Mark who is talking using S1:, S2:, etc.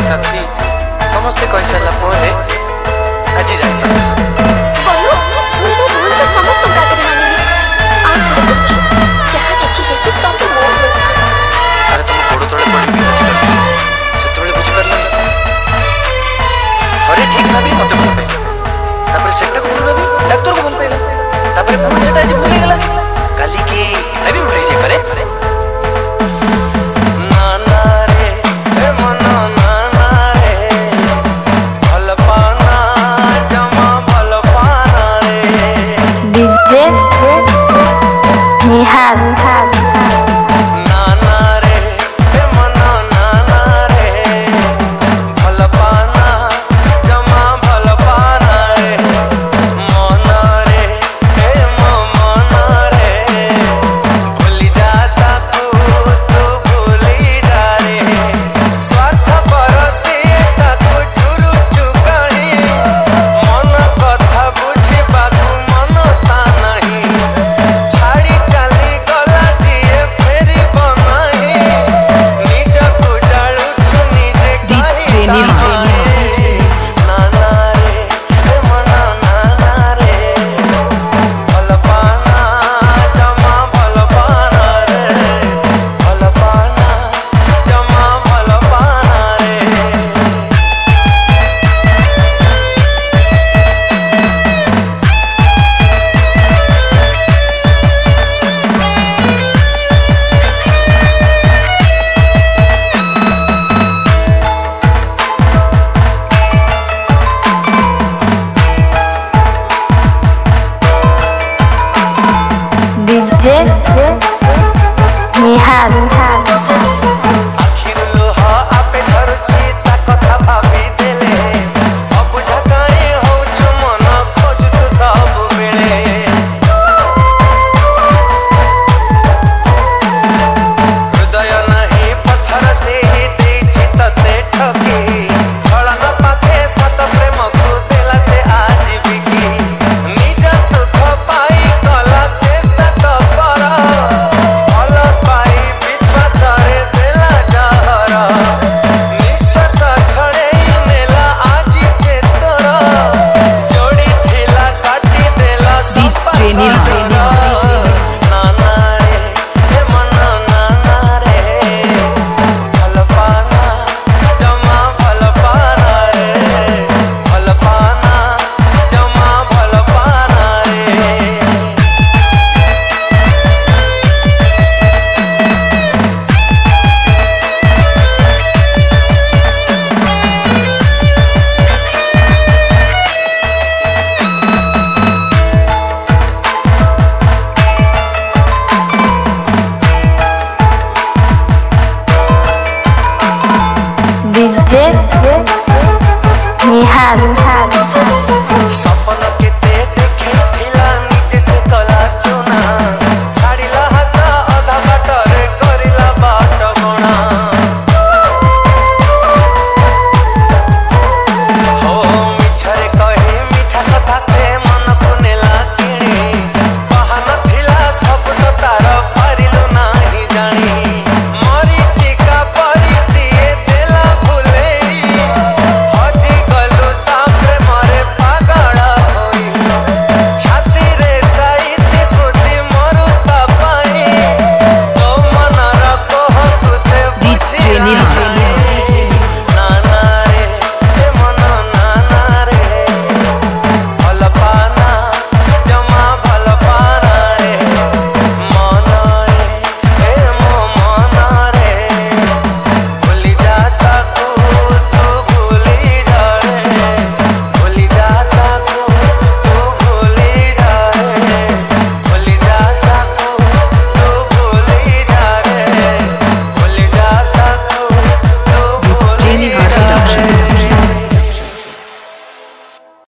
S1: साथी समस्ते कहि सारला परे आज जाई
S2: बोलो मो भूल तो समस्त कागरे मानिनी आ थोड़े कुछ जहां किछि सब मोर
S1: अरे तुम गोड़ तळे पड़ी से तळे बुझ परला अरे ठीक भाभी मते भूल पे तापर सेटा को भूल भाभी डॉक्टर को भूल पे तापर पुणी सेटा आज भूल गेला काली की नबी भूल जे करे
S2: निहाल